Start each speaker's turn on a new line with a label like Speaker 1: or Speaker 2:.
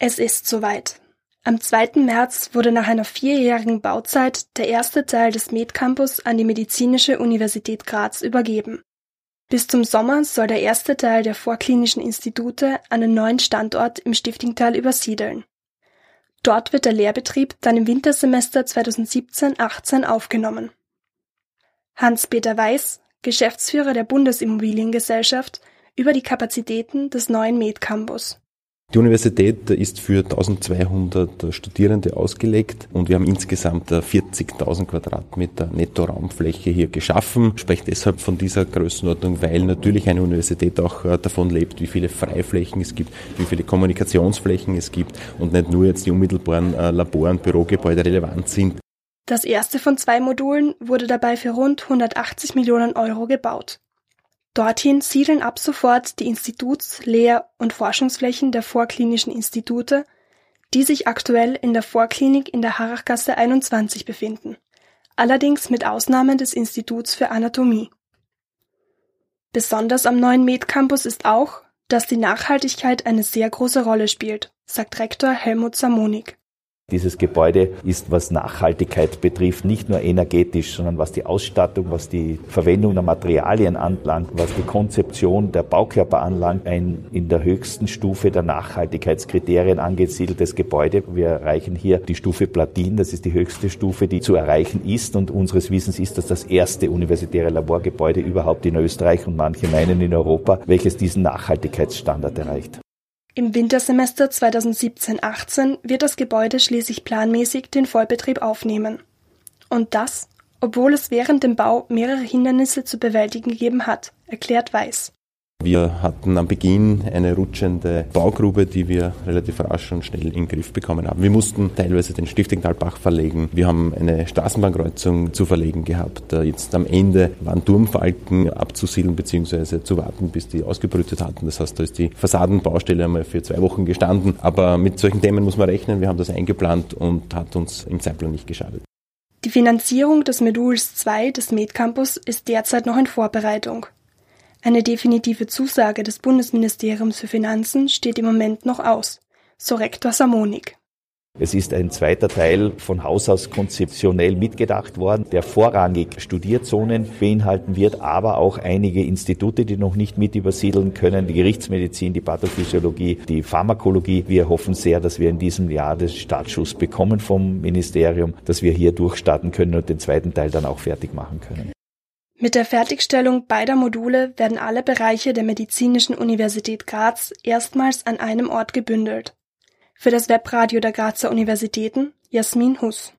Speaker 1: Es ist soweit. Am 2. März wurde nach einer 4-jährigen Bauzeit der erste Teil des Med-Campus an die Medizinische Universität Graz übergeben. Bis zum Sommer soll der erste Teil der Vorklinischen Institute einen neuen Standort im Stiftingtal übersiedeln. Dort wird der Lehrbetrieb dann im Wintersemester 2017/18 aufgenommen. Hans-Peter Weiß, Geschäftsführer der Bundesimmobiliengesellschaft, über die Kapazitäten des neuen Med-Campus.
Speaker 2: Die Universität ist für 1200 Studierende ausgelegt und wir haben insgesamt 40.000 Quadratmeter Netto-Raumfläche hier geschaffen. Ich spreche deshalb von dieser Größenordnung, weil natürlich eine Universität auch davon lebt, wie viele Freiflächen es gibt, wie viele Kommunikationsflächen es gibt und nicht nur jetzt die unmittelbaren Labor- und Bürogebäude relevant sind.
Speaker 1: Das erste von 2 Modulen wurde dabei für rund 180 Millionen Euro gebaut. Dorthin siedeln ab sofort die Instituts-, Lehr- und Forschungsflächen der Vorklinischen Institute, die sich aktuell in der Vorklinik in der Harrachgasse 21 befinden, allerdings mit Ausnahme des Instituts für Anatomie. Besonders am neuen Med-Campus ist auch, dass die Nachhaltigkeit eine sehr große Rolle spielt, sagt Rektor Helmut Samonik.
Speaker 3: Dieses Gebäude ist, was Nachhaltigkeit betrifft, nicht nur energetisch, sondern was die Ausstattung, was die Verwendung der Materialien anbelangt, was die Konzeption der Baukörper anlangt, ein in der höchsten Stufe der Nachhaltigkeitskriterien angesiedeltes Gebäude. Wir erreichen hier die Stufe Platin, das ist die höchste Stufe, die zu erreichen ist, und unseres Wissens ist das erste universitäre Laborgebäude überhaupt in Österreich und manche meinen in Europa, welches diesen Nachhaltigkeitsstandard erreicht.
Speaker 1: Im Wintersemester 2017/18 wird das Gebäude schließlich planmäßig den Vollbetrieb aufnehmen. Und das, obwohl es während dem Bau mehrere Hindernisse zu bewältigen gegeben hat, erklärt Weiß.
Speaker 2: Wir hatten am Beginn eine rutschende Baugrube, die wir relativ rasch und schnell in den Griff bekommen haben. Wir mussten teilweise den Stiftingtalbach verlegen. Wir haben eine Straßenbahnkreuzung zu verlegen gehabt. Jetzt am Ende waren Turmfalken abzusiedeln bzw. zu warten, bis die ausgebrütet hatten. Das heißt, da ist die Fassadenbaustelle einmal für 2 Wochen gestanden. Aber mit solchen Themen muss man rechnen. Wir haben das eingeplant und hat uns im Zeitplan nicht geschadet.
Speaker 1: Die Finanzierung des Moduls 2 des Med-Campus ist derzeit noch in Vorbereitung. Eine definitive Zusage des Bundesministeriums für Finanzen steht im Moment noch aus, so Rektor Samonik.
Speaker 3: Es ist ein zweiter Teil von Haus aus konzeptionell mitgedacht worden, der vorrangig Studierzonen beinhalten wird, aber auch einige Institute, die noch nicht mit übersiedeln können, die Gerichtsmedizin, die Pathophysiologie, die Pharmakologie. Wir hoffen sehr, dass wir in diesem Jahr den Startschuss bekommen vom Ministerium, dass wir hier durchstarten können und den zweiten Teil dann auch fertig machen können.
Speaker 1: Mit der Fertigstellung beider Module werden alle Bereiche der Medizinischen Universität Graz erstmals an einem Ort gebündelt. Für das Webradio der Grazer Universitäten, Jasmin Huss.